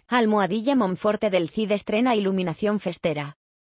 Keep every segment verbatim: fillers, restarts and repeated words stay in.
Almohadilla Monforte del Cid estrena iluminación festera.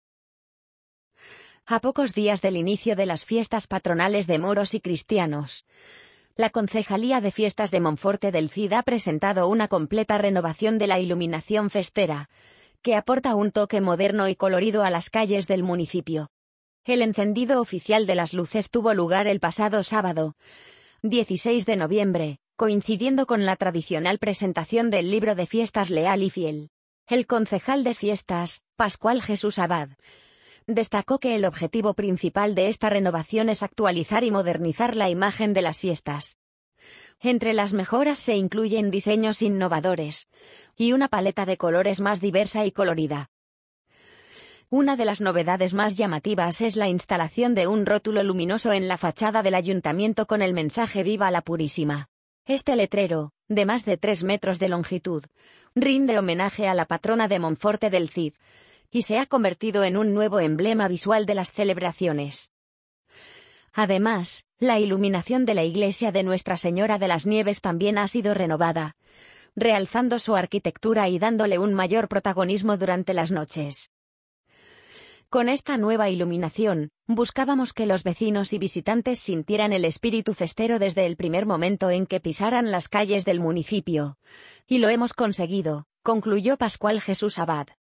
A pocos días del inicio de las fiestas patronales de moros y cristianos, la Concejalía de Fiestas de Monforte del Cid ha presentado una completa renovación de la iluminación festera, que aporta un toque moderno y colorido a las calles del municipio. El encendido oficial de las luces tuvo lugar el pasado sábado, dieciséis de noviembre, coincidiendo con la tradicional presentación del libro de fiestas Leal y Fiel. El concejal de fiestas, Pascual Jesús Abad, destacó que el objetivo principal de esta renovación es actualizar y modernizar la imagen de las fiestas. Entre las mejoras se incluyen diseños innovadores y una paleta de colores más diversa y colorida. Una de las novedades más llamativas es la instalación de un rótulo luminoso en la fachada del ayuntamiento con el mensaje Viva la Purísima. Este letrero, de más de tres metros de longitud, rinde homenaje a la patrona de Monforte del Cid, y se ha convertido en un nuevo emblema visual de las celebraciones. Además, la iluminación de la iglesia de Nuestra Señora de las Nieves también ha sido renovada, realzando su arquitectura y dándole un mayor protagonismo durante las noches. Con esta nueva iluminación, buscábamos que los vecinos y visitantes sintieran el espíritu festero desde el primer momento en que pisaran las calles del municipio. Y lo hemos conseguido, concluyó Pascual Jesús Abad.